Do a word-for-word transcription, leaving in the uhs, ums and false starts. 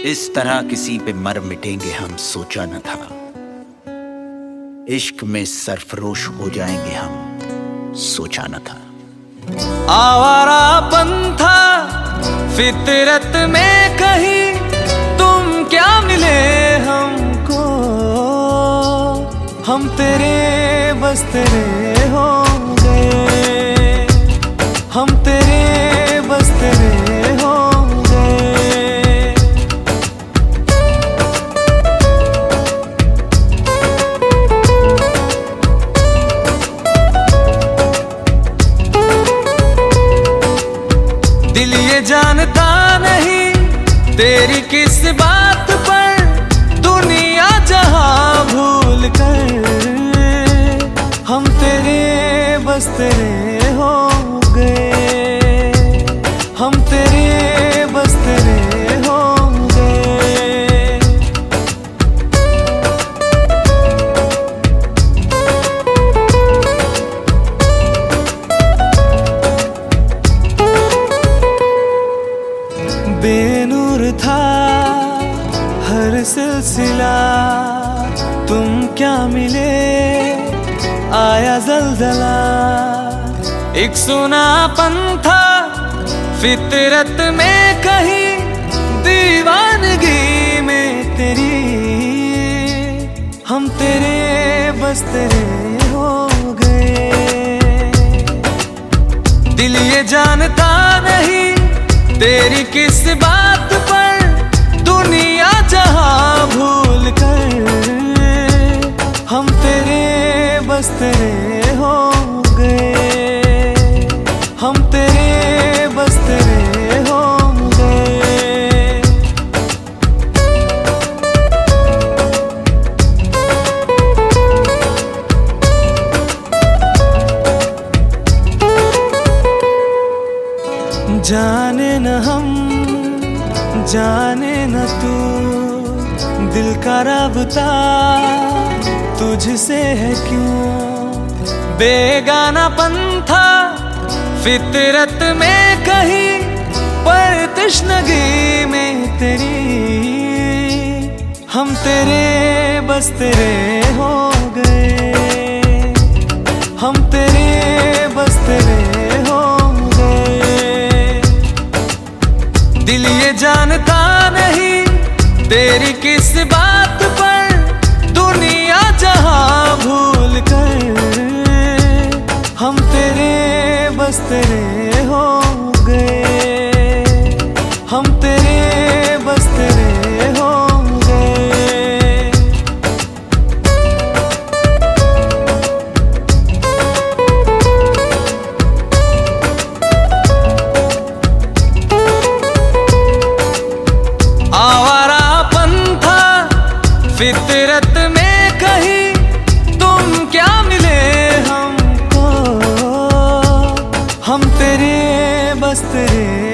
इस तरह किसी पे मर मिटेंगे हम सोचा न था। इश्क में सरफरोश हो जाएंगे हम सोचा न था। आवारापन था फितरत में कहीं, तुम क्या मिले हमको। हम तेरे बस तेरे हो गए, हम तेरे बस तेरे हो गए। दिल ये जानता नहीं तेरी किस बात पर, दुनिया जहां भूल कर हम तेरे बस तेरे हो गए, हम तेरे बस तेरे हो गए। बेनूर था हर सिलसिला, तुम क्या मिले आया जलजला। एक सुनापन था फितरत में कहीं, दीवानगी में तेरी हम तेरे बस तेरे हो गए। दिल ये जानता नहीं तेरी किस बात पर, दुनिया जहां भूल कर हम तेरे बस तेरे हो गए, हम तेरे बस तेरे हो गए। जाने न हम जाने न तू, दिल का राबता तुझसे है क्यों। बेगानापन था फितरत में कहीं, पर तश्नगी में तेरी हम तेरे बस तेरे हो गए, हम तेरे बस तेरे हो गए। दिल ये जानता नहीं तेरी किस बात पर, दुनिया जहां भूल कर हम तेरे बस तेरे हो गए, हम तेरे बस तेरे हो गए। आवारापन था फितरत में कहीं, तुम क्या मिले हमको। हम तेरे बस तेरे